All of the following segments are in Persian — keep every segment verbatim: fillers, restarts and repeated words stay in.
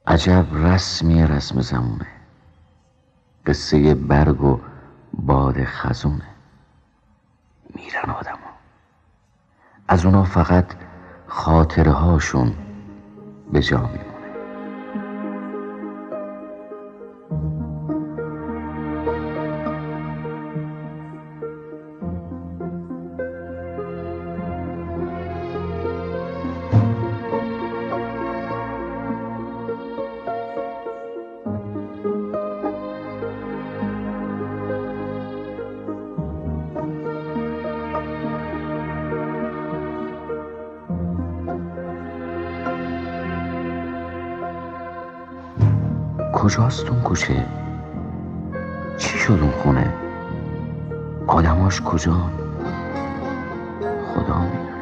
عجب رسمی رسم زمونه، قصه برگ و باد خزونه. میرن آدم ها، از اونا فقط خاطره هاشون به جا میمونه. کجاست اون کوچه؟ چی شد اون خونه؟ آدماش کجان؟ خدا میدونه.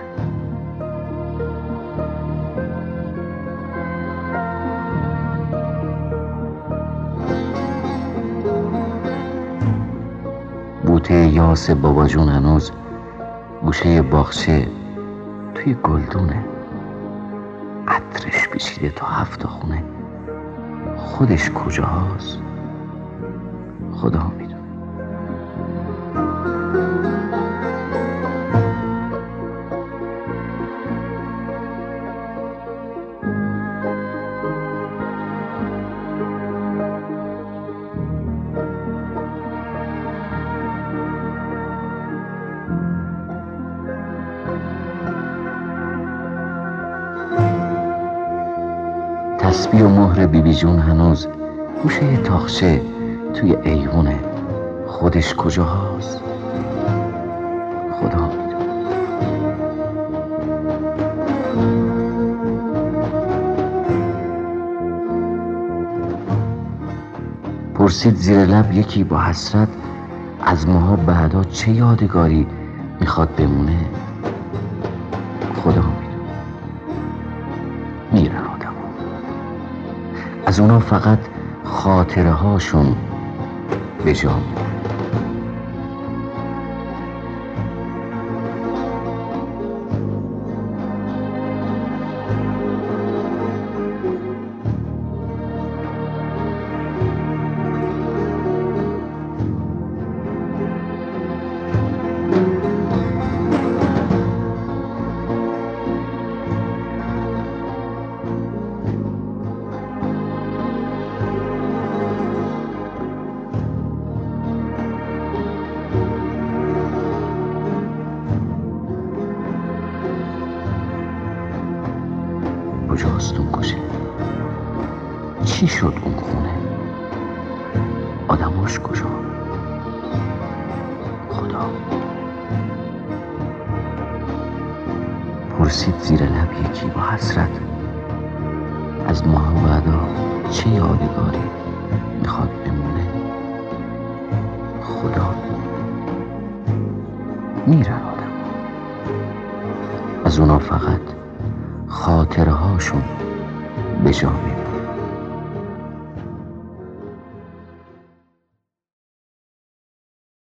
بوته یاس بابا جون هنوز گوشه باغچه توی گلدونه، عطرش پیچیده تا هفت خونه. خودش کجاست؟ خدا میدونه. تسبیح و مهر بی بی جون هنوز گوشه تاقچه توی ایوونه. خودش کجاست؟ خدا میدونه. پرسید زیر لب یکی با حسرت، از ماها بعدا چه یادگاری میخواد بمونه؟ خدا میدونه. میرن آدم ها، از اونا فقط خاطره هاشون به جا میمونه. کجاست اون کوچه؟ چی شد اون خونه؟ آدماش کجا؟ خدا. پرسید زیر لب یکی با حسرت، از ماها بعدا چه یادگاری میخواد بمونه؟ خدا. میرن آدم ها، از اونا فقط خاطره هاشون به جا میمونه.